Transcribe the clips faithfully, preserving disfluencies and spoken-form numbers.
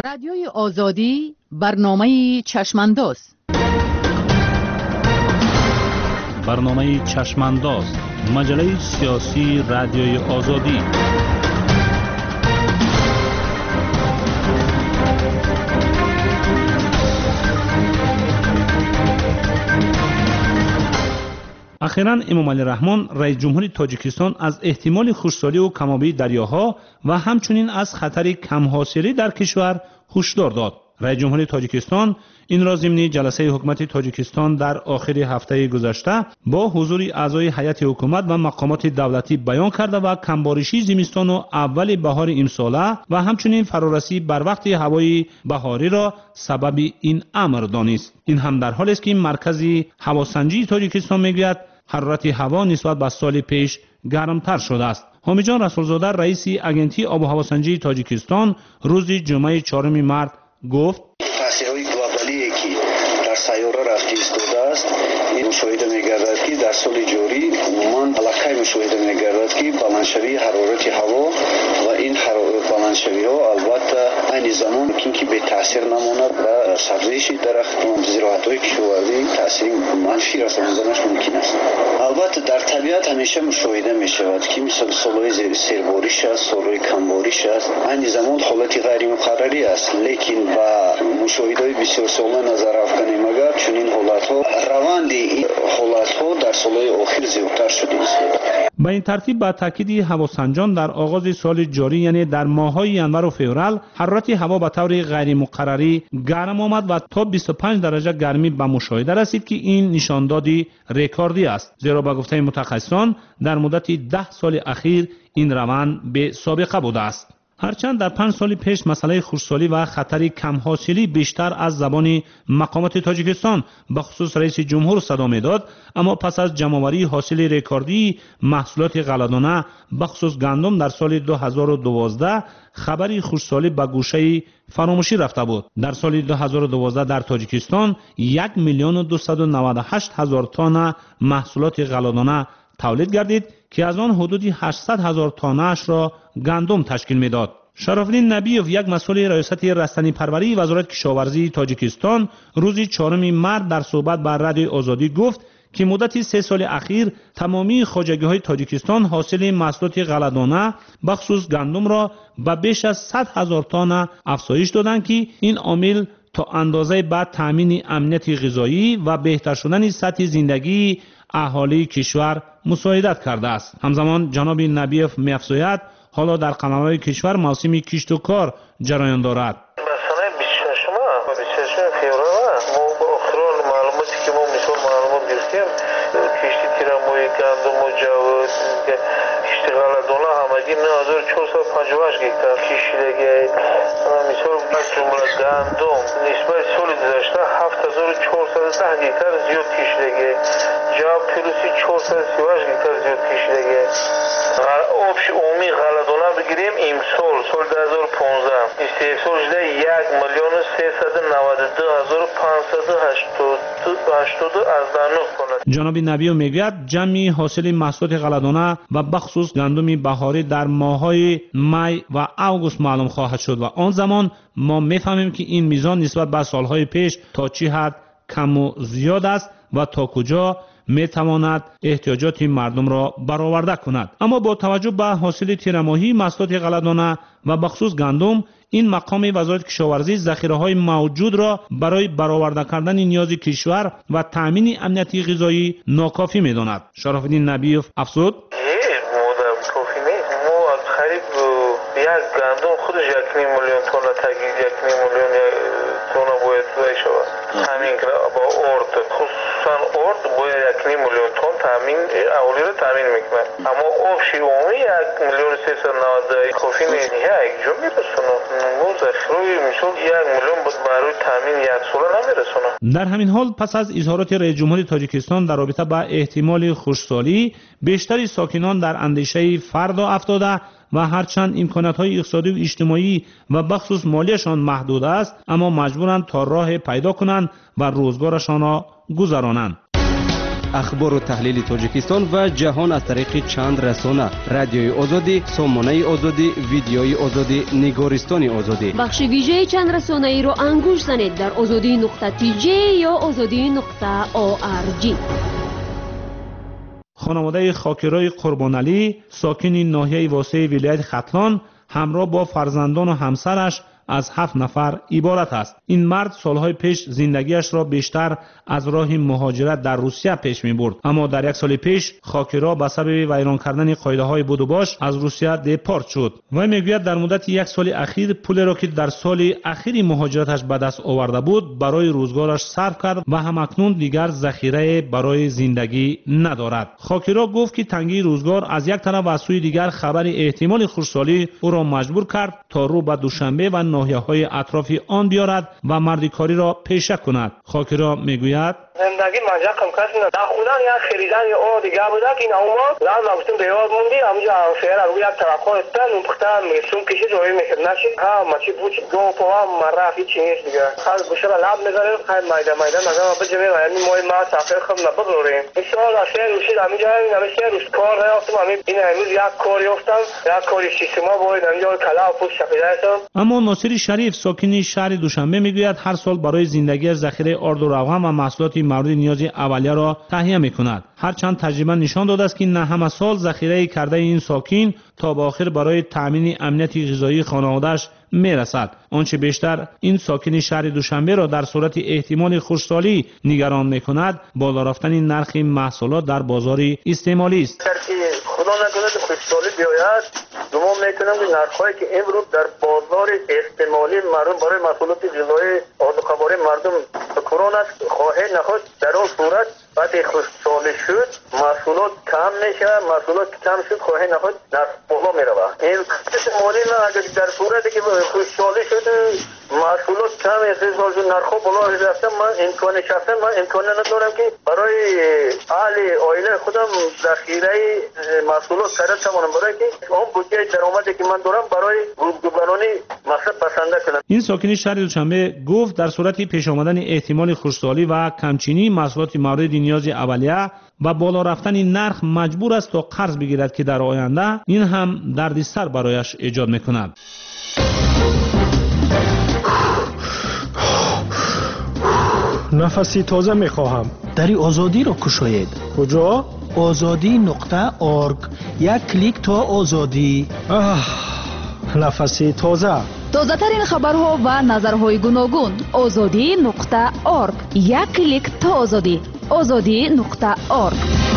رادیوی آزادی برنامه چشمانداز برنامه چشمانداز مجله سیاسی رادیوی آزادی. اخیراً امام علی رحمان رئیس جمهور تاجیکستان از احتمال خشکسالی و کم‌آبی دریاها و همچنین از خطر کم‌حاصلی در کشور هشدار داد. رئیس جمهور تاجیکستان این را ضمن جلسه حکومت تاجیکستان در آخر هفته گذشته با حضور اعضای هیئت حکومت و مقامات دولتی بیان کرده و کمبارشی زمستان و اول بهار امساله و همچنین فرارسی بر وقت هوای بهاری را سبب این امر دانست. این هم در حالی است که مرکز هواسنجی تاجیکستان میگوید حرارت هوا نسبت به سال پیش گرمتر شده است. حامد جان رسولزاده رئیس اژنسی آب و هواسنجی تاجیکستان روز جمعه چهارم مارس گفت تاثیرهای گلوبالی که در سیاره رفته ایستاده است این مشاهده می‌گردد که در سال جاری عموماً علاقه مشاهده می‌گردد که بلندشوی حرارت هوا و این حرارت بلندشوی‌ها البته این زمان که به تاثیر نماند و سبزش درخت و زراعت‌های کشاورزی تاثیر منفی رساندنش ممکن است. البته در طبیعت همیشه مشاهده می‌شود که مثل سال‌های سیرباریش است، سال‌های کمباریش است. این زمان حالت غیر مقرری است، لیکن با مشاهده‌های بسیار ساله نظر افکنیم اگر چنین حالت‌ها روند این حالت‌ها در سال‌های آخر زیادتر شده است. به این ترتیب با تاکید هواسنجان در آغاز سال جاری یعنی در ماه‌های ینور و فوریه حرارت هوا به طور غیر مقرری گرم آمد و تا بیست و پنج درجه گرمی به مشاهده رسید که این نشاندادی رکوردی است، زیرا به گفته متخصصان در مدت ده سال اخیر این روند به سابقه بوده است. هرچند در پنج سال پیش مسئله خشکسالی و خطر کم حاصلی بیشتر از زبان مقامات تاجیکستان به خصوص رئیس جمهور صدا می‌داد، اما پس از جمع‌آوری حاصل رکوردی محصولات غله‌دانه به خصوص گندم در سال دو هزار و دوازده خبری خشکسالی به گوشه فراموشی رفته بود. در سال دو هزار و دوازده در تاجیکستان یک میلیون و دویست و نود و هشت هزار تن محصولات غله‌دانه تولید گردید که از آن حدود هشتصد هزار تانه‌اش را گندم تشکیل می‌داد. شراف‌الدین نبیوف یک مسئول ریاست رستنی پروری وزارت کشاورزی تاجیکستان روز چهارم مارس در صحبت با رادیوی آزادی گفت که مدت سه سال اخیر تمامی خواجگی‌های تاجیکستان حاصل محصولات غله‌دانه بخصوص گندم را به بیش از صد هزار تن افزایش دادند که این عامل تا اندازه بعد تامین امنیت غذایی و بهتر شدن سطح زندگی اهالی کشور مساعدت کرده است. همزمان جناب نبیوف می‌افزاید حالا در قلمرو کشور موسم کشت و کار جریان دارد. مثلا بیست و شش ما بیست و شش فوریه ما با اخران معلوماتی که ما مثال معلومات گرفتیم کشتی تیرموی گندم و جو کشتی غله‌دانه همگی نه هزار و چهارصد و پنجاه و هشت گکتار کشیدگی مثال از جمله گندم نسبت سال گذشته هفت هزار و چهارصد و ده گکتار زیاد کشیدگی جو پلوسی چهارصد و سی و هشت گکتار زیاد کشیدگی آبش عمومی غله‌دانه بگیریم امسال سال دو هزار و پانزده استحصال شده یک میلیون و سیصد و نود و دو هزار و پانصد و هشتاد و نه تن. جناب نبیو میگوید جمعی حاصل محصولات غله‌دانه و بخصوص گندم بهاری در ماه‌های می و اوگوست معلوم خواهد شد و آن زمان ما میفهمیم که این میزان نسبت به سالهای پیش تا چه حد کم و زیاد است و تا کجا میتواند احتیاجات مردم را برآورده کند. اما با توجه به حاصل تیرماهی محصولات غله‌دانه و بخصوص گندم این مقام وزارت کشاورزی ذخیره‌های موجود را برای برآورده کردن نیاز کشور و تامین امنیت غذایی ناکافی می‌داند. شراف‌الدین نبیوف افزود یک گندم خودش یک نیم میلیون تن تگید یک نیم میلیون تن باید زای شود. همین که با ارد خصوصا ارد باید یک نیم میلیون تن تامین اولی رو تامین میکنه. اما آبشی عمومی یک میلیون سیصد و نود کافی نیست. یک جا میرسونه. مو ذخیره میشود یک میلیون برای تامین یک ساله نمیرسونه. در همین حال پس از اظهارات رئیس جمهور تاجیکستان در رابطه با احتمال خشکسالی بیشتری ساکنان در اندیشه فردا افتاده و هرچند امکانات‌های اقتصادی و اجتماعی و بخصوص مالیشان محدود است اما مجبورند تا راه پیدا کنند و روزگارشان را گذرانند. اخبار و تحلیل تاجیکستان و جهان از طریق چند رسانه: رادیوی آزادی، سامانه آزادی، ویدیوی آزادی، نگارستان آزادی. بخش ویژه چند رسانه ای را انگوش زنید در آزادی نقطه تی جی یا آزادی نقطه او آر جی. خانواده خاکرای قربان علی ساکن ناحیه واسه ولایت ختلان همراه با فرزندان و همسرش از هفت نفر عبارت است. این مرد سالهای پیش زندگیش را بیشتر از راه مهاجرت در روسیه پیش می برد، اما در یک سال پیش خاکرا به سبب ویران کردن قاعده های بود و باش از روسیه دپارت شد. و میگوید در مدت یک سال اخیر پول را که در سال اخیر مهاجرتش به دست آورده بود برای روزگارش صرف کرد و همکنون دیگر ذخیره برای زندگی ندارد. خاکرا گفت که تنگی روزگار از یک طرف و از سوی دیگر خبر احتمال خشکسالی او را مجبور کرد تا رو به دوشنبه و ناحیه‌های اطراف آن بیارد و مردکاری را پیشه کند. خاکرا میگوید زندگی منجا کم کسی نه در خودم یا خریدن یا او دیگه بوده که این اوما لازم بودیم به یاد موندی همونجا فعلا روی یک طرف ها استن اون پختن میسون کشی جوری میکرد نشی ها مچی بوچ دو پا مرف هیچی نیست دیگه خال گوشه را لب میذاریم خیلی مایده مایده نگم بجمعیم یعنی مای ما سفر خم نبگروریم این سال اشیاء روشید همینجا همینجا روش کار نیافتم همین این امروز یک کاری افتم یک کاری شیشما باید همینجا کلا و پوش شقیده هستم. اما ناصر شریف ساکنی شهر دوشنبه میگوید هر سال برای زندگی ذخیره آرد و روغن و محصولات مورد نیاز اولیه را تهیه میکند. هرچند تجربه نشان داده است که نه همه سال ذخیره کرده این ساکن تا به آخر برای تامین امنیت غذایی خانواده‌اش میرسد. آنچه بیشتر این ساکن شهر دوشنبه را در صورت احتمال خشکسالی نگران میکند بالا رفتن نرخ محصولات در بازار استعمالی است. خدا نکنه خشکسالی بیاید گمان میکنم که نرخ‌هایی که امروز در بازار استعمالی مردم برای محصولات غذایی آدوخواری مردم کرونا خواهد نخواست در اون صورت وقتی خشکسالی شد محصولات کم میشه، محصولات کم شد خواهد نخواست نرخ بالا میرود. این استعمالی نه اگر در صورتی که خشکسالی شد محصولات کم استعمال شد نرخ بالا رفته من امکان شخصا من امکان ندارم که برای اهل عائله خودم ذخیره محصولات خرید توانم برای که اون بودجه درآمدی که من دارم برای روزگارانه مصرف بسنده کنم. این ساکن شهر دوشنبه گفت در صورت پیش آمدن احتمال خشکسالی و کمچینی محصولات مورد نیاز اولیه و بالا رفتن نرخ مجبور است تا قرض بگیرد که در آینده این هم دردسر برایش ایجاد میکند. نفسی تازه میخواهم. دری آزادی را کشاید. کجا؟ آزادی نقطه آرگ. یک کلیک تا آزادی. آه، نفسی تازه. تازه ترین خبرها و نظرهای گوناگون. آزادی نقطه آرگ. یک کلیک تا آزادی. آزادی نقطه آرگ.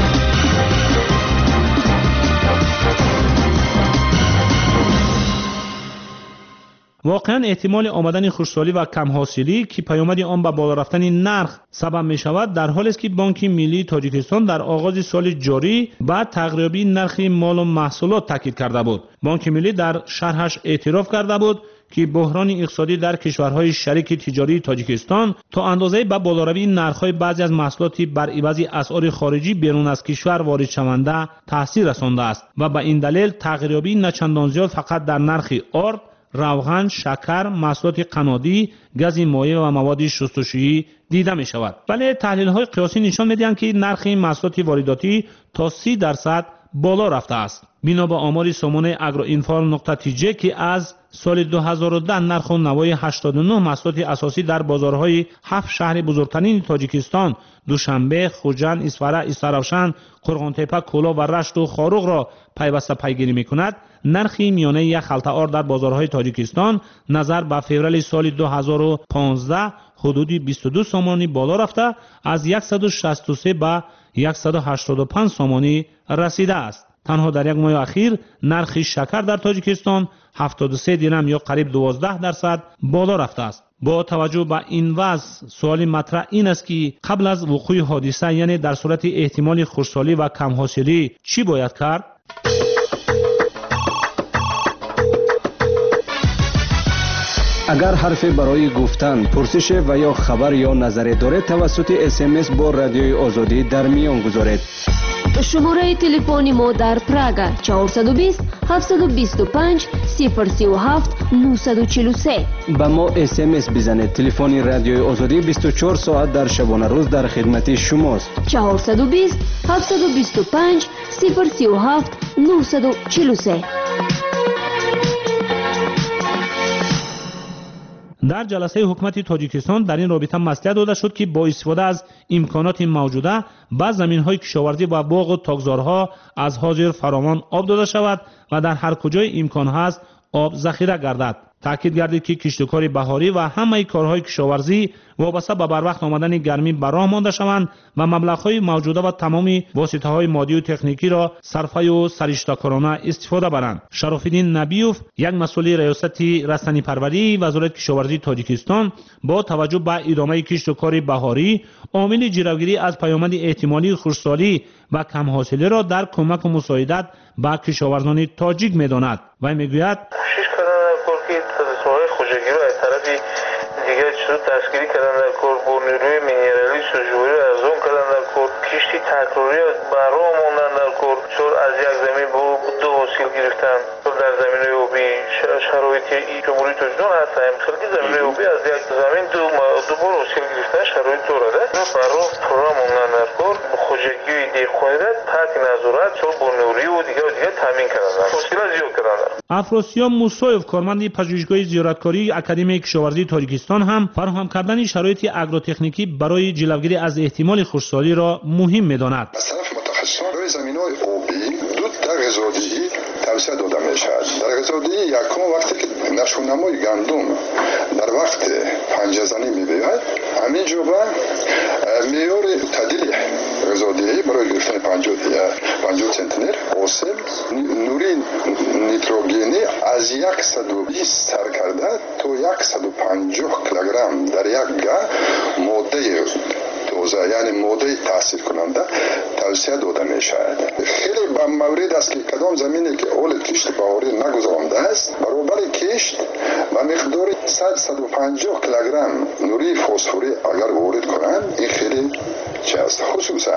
واقعا احتمال آمدن خشکسالی و کم حاصلی که پیامد آن به بالا رفتن نرخ سبب می شود در حالی است که بانک ملی تاجیکستان در آغاز سال جاری بعد تقریبی نرخ مال و محصولات تاکید کرده بود. بانک ملی در شرحش اعتراف کرده بود که بحران اقتصادی در کشورهای شریک تجاری تاجیکستان تا اندازه به بالاروی نرخ‌های بعضی از محصولات بر عوض اسعار خارجی بیرون از کشور وارد شونده تاثیر رسانده است و به این دلیل تقریبی نه چندان زیاد فقط در نرخ آرد، روغن، شکر، محصولات قنادی، گاز مایع و مواد شستشویی دیده می شود. ولی تحلیل های قیاسی نشان می دهند که نرخ محصولات وارداتی تا سی درصد بالا رفته است. بنا به آمار سامانه اگروینفارم نقطه تی جی که از سال دو هزار و ده نرخ و نوای هشتاد و نه محصولات اساسی در بازارهای هفت شهر بزرگترین تاجیکستان دوشنبه، خوجند، اسفره، استرافشن، قرغانتپه، کولا و رشت و خاروق را پیوسته پیگیری می‌کند، نرخ میانه یک خلطه آرد در بازارهای تاجیکستان نظر به فوریه سال دو هزار و پانزده حدود بیست و دو سامانی بالا رفته از صد و شصت و سه به صد و هشتاد و پنج سامانی رسیده است. تنها در یک ماه اخیر نرخ شکر در تاجیکستان هفتاد و سه درم یا قریب دوازده درصد بالا رفته است. با توجه به این وضع سوال مطرح این است که قبل از وقوع حادثه یعنی در صورت احتمال خشکسالی و کم حاصلی چی باید کرد؟ اگر حرفی برای گفتن، پرسش و یا خبر یا نظری دارید توسط اس ام اس با رادیوی آزادی در میان گذارید. شماره تلفنی ما در پراگ چهارصد و بیست هفت دو پنج صفر سه هفت نه چهار سه. با ما اس ام اس بزنید. تلفن رادیوی آزادی بیست و چهار ساعت در شبانه روز در خدمت شماست. چهارصد و بیست هفتصد و بیست و پنج صفر سه هفت نه چهار سه. در جلسه حکومت تاجیکستان در این رابطه مصلحت داده شد که با استفاده از امکانات موجوده به زمین‌های کشاورزی و باغ و تاکزارها از حاضر فراوان آب داده شود و در هر کجای امکان هست آب ذخیره گردد. تاکید گردید که کشتکار بهاری و همه کارهای کشاورزی وابسته به بروقت آمدن گرمی بر راه مانده شوند و مبلغ‌های موجوده و تمام واسطه‌های مادی و تکنیکی را صرفه و سرشته‌کارانه استفاده برند. شراف‌الدین نبیوف، یک مسئول ریاست رستنی پروری وزارت کشاورزی تاجیکستان، با توجه به ادامه کشتکار بهاری عامل جلوگیری از پیامد احتمالی خشکسالی و کم حاصلی را در کمک و مساعدت به کشاورزان تاجیک می‌داند و می‌گوید دیگر شد دستگیری کردن در کار با نیروی مینرالی سوژواری ارزان کردن در کار کشتی تکراری برای ماندن در کار چون از یک زمین با دو حاصل گرفتن در زمین آبی شرایط جمهوری تاجیکستان هست مثلا که زمین آبی از یک زمین دو دو بار حاصل گرفتن شرایط دارد برای پورا ماندن در کار با خوشگی دیخوایدت تحت نظارت چون با نیروی و دیگر و دیگر تامین کردن حاصل زیاد کردن. افراسیاب موسایف، کارمند پژوهشگاه زیارتکاری اکادمی کشاورزی تاجیکستان، هم فراهم کردن شرایط اگروتکنیکی برای جلوگیری از احتمال خشکسالی را مهم می‌داند. از طرف متخصصان روی زمین‌های آبی دو تا غذادهی توصیه داده می‌شود. در غذادهی یکم وقتی که نشونمای گندم در وقت پنجه زنی می‌بیاید همین جوبه معیار تعدیل غذادهی برای گرفتن پنجاه سانتی‌متر آسیب نوری نیتروژنی از صد و بیست سر کرده تا صد و پنجاه کیلوگرم در یک گاه ماده توزه یعنی ماده تاثیر کننده توصیه داده می شود. خیلی با مورد است که کدام زمینی که اول کشت بهاری نگذرانده است برابر کشت و مقدار صد تا صد و پنجاه کیلوگرم نوری فسفوری اگر وارد کنند این خیلی چه است. خصوصا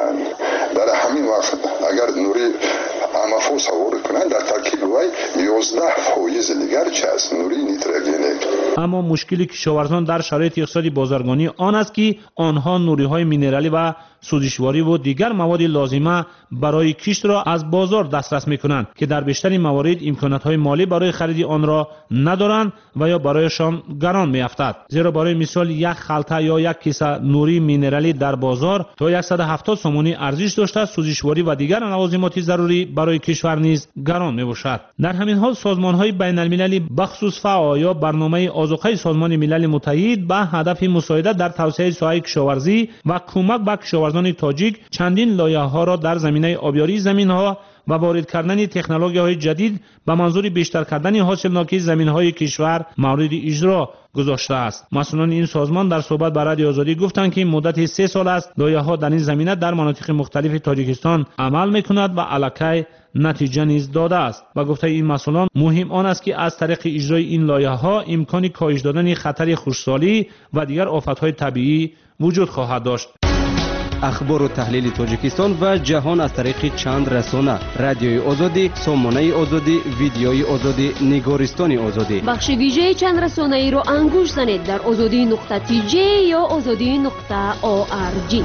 در همین وقت اگر نوری امافوس وارد کنند در ترکیب وی یازده فایز دیگر چه است نوری نیتروژنیک. اما مشکلی کشاورزان در شرایط اقتصادی بازرگانی آن است که آنها نوری‌های مینرالی و سوزشواری و دیگر مواد لازمه برای کشت را از بازار دسترس می‌کنند که در بیشتر موارد امکانات‌های مالی برای خرید آن را ندارند و یا برایشان گران می‌افتد. زیرا برای مثال یک خلطه یا یک کیسه نوری مینرالی در بازار تا صد و هفتاد سومونی ارزش داشته، سوزشواری و دیگر لوازمات ضروری برای کشور نیز گران می‌باشد. در همین حال سازمان‌های بین‌المللی بخصوص فاو یا برنامه آذوقه سازمان ملل متحد به هدف مساعدت در توسعه ساحه کشاورزی و کمک به کشاورزان تاجیک چندین لایحه‌ها را در زمینه آبیاری زمین‌ها و وارد کردن تکنولوژی‌های جدید به منظور بیشتر کردن حاصلناکی زمین‌های کشور مورد اجرا گذاشته است. مسئولان این سازمان در صحبت با رادیو آزادی گفتند که مدت سه سال است لایحه‌ها در این زمینه در مناطق مختلف تاجیکستان عمل می‌کند و الکی نتیجه نیز داده است. و گفته این مسئولان مهم آن است که از طریق اجرای این لایحه‌ها امکان کاهش دادن خطر خشکسالی و دیگر آفت‌های طبیعی وجود خواهد داشت. اخبار و تحلیل تاجیکستان و جهان از طریق چند رسانه: رادیوی آزادی، سامانه آزادی، ویدیوی آزادی، نگارستان آزادی. بخش ویژه چند رسانه ای را انگوش زنید در آزادی نقطه تی جی یا آزادی نقطه او آر جی.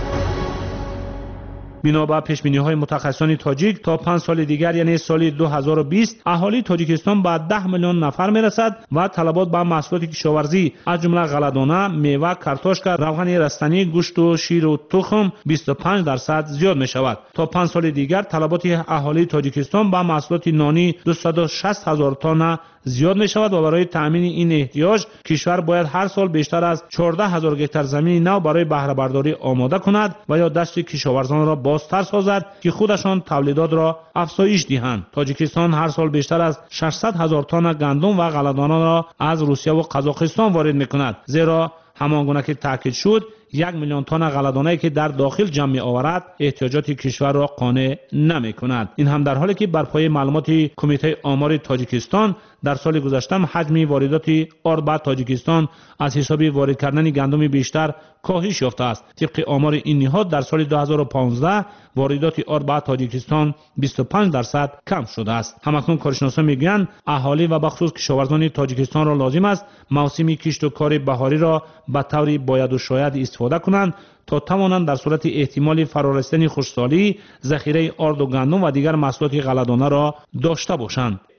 بنا به پیش‌بینی‌های متخصصان تاجیک تا پنج سال دیگر یعنی سال دو هزار و بیست اهالی تاجیکستان به ده میلیون نفر میرسد و طلبات به محصولات کشاورزی از جمله غله‌دانه، میوه، کارتوشک، روغن رستنی، گوشت و شیر و تخم بیست و پنج درصد زیاد می شود. تا پنج سال دیگر طلبات اهالی تاجیکستان به محصولات نانی دویست و شصت هزار تن زیاد می شود و برای تامین این احتیاج کشور باید هر سال بیشتر از چهارده هزار گکتار زمین نو برای بهره برداری آماده کند و یا دست کشاورزان را بازتر سازد که خودشان تولیدات را افزایش دهند. تاجیکستان هر سال بیشتر از ششصد هزار تن گندم و غله‌دانه را از روسیه و قزاقستان وارد می کند. زیرا همانگونه که تاکید شد یک میلیون تن غله‌دانه که در داخل جمع می‌آورد احتیاجات کشور را قانع نمی‌کند. این هم در حالی که بر پایه معلومات کمیته آمار تاجیکستان در سال گذشته حجم واردات آرد به تاجیکستان از حساب وارد کردن گندم بیشتر کاهش یافته است. طبق آمار این نهاد در سال دو هزار و پانزده واردات آرد به تاجیکستان بیست و پنج درصد کم شده است. همکنون کارشناسان میگویند اهالی و بخصوص کشاورزان تاجیکستان را لازم است موسم کشت و کار بهاری را به طور باید و شاید استفاده کنند تا توانند در صورت احتمال فرارسیدن خشکسالی ذخیره آرد و گندم و دیگر محصولات غله‌دانه را داشته باشند.